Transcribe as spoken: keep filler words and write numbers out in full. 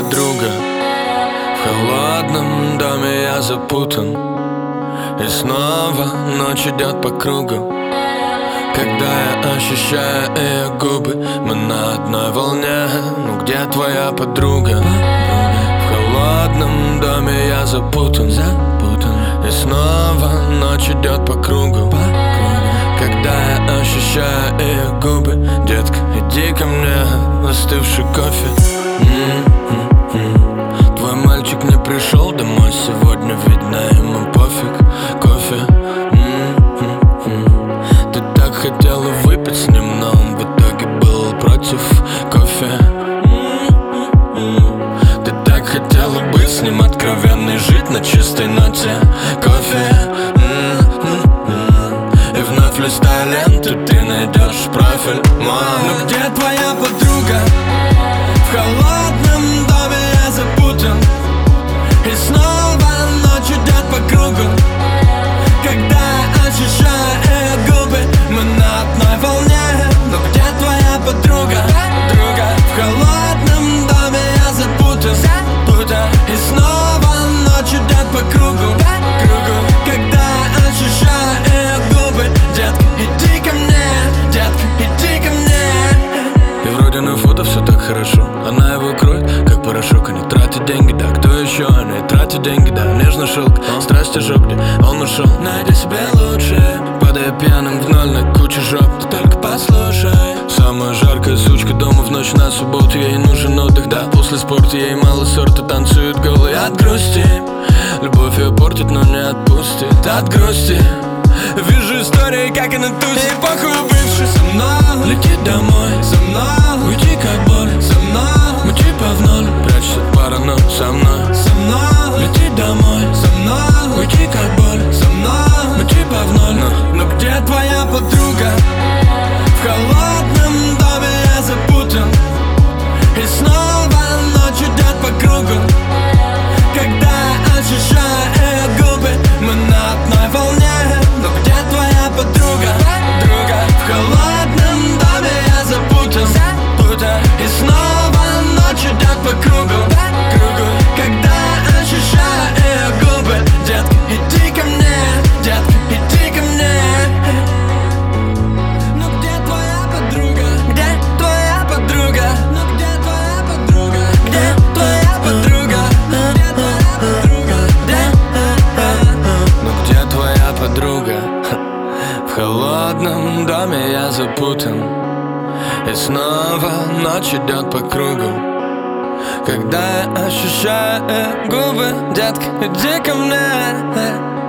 подруга? В холодном доме я запутан, и снова ночь идет по кругу. Когда я ощущаю ее губы, мы на одной волне. Ну где твоя подруга? В холодном доме я запутан, и снова ночь идет по кругу. Когда я ощущаю ее губы, детка, иди ко мне, остывший кофе. М-м-м. Твой мальчик не пришел домой сегодня, видно ему пофиг. Кофе. М-м-м. Ты так хотела выпить с ним, но он в итоге был против кофе. М-м-м. Ты так хотела быть с ним откровенной, жить на чистой ноте. Кофе. Листая ленту, ты найдешь профиль мой. Ну где твоя подруга? В холодном доме я запутан, и снова ночь идет по кругу. Когда я ощущаю ее губы, мы на одной волне. Ну где твоя подруга? Друга. В холодном доме я запутан, запутан, и снова ночь идет по кругу. Кругу. Когда я ощущаю ее губы, детка, иди ко мне, детка, иди ко мне. И вроде на фото все так хорошо, она его кроет, как порошок. Они тратят деньги, да, кто еще? Они тратят деньги, да, нежно шелк. Страсть ожог, где он ушел, найди себе лучше. Падая пьяным в ноль на кучу жоп, ты только послушай. Самая жаркая сучка дома в ночь на субботу, ей нужен отдых, да, после спорта. Ей мало сорта, танцует голый от грусти. Любовь ее портит, но не отпустит от грусти. Вижу истории, как она тусит. Ей похуй, бывший со мной. Лети домой, со мной. Уйди как боль, со мной. Мы типа в ноль, прячься от паранойи со мной. Со мной. Лети домой, со мной. Уйди как боль, со мной. Мы типа в ноль. Но, но где твоя подруга? В холодном доме я запутан, и снова ночь идет по кругу. Когда я ощущаю ее губы, мы на одной волне. Но где твоя подруга? Друга. В холодном доме я запутан, запутан, и снова ночь идет по кругу. Кругу. Когда я ощущаю ее губы, детка, иди ко мне, детка, иди ко мне. Ну где твоя подруга? Где твоя подруга? Ну где твоя подруга? Где твоя подруга? Где твоя подруга? Где? Ну где твоя подруга? В холодном доме я запутан, и снова ночь идет по кругу. Когда я ощущаю губы, детка, иди ко мне.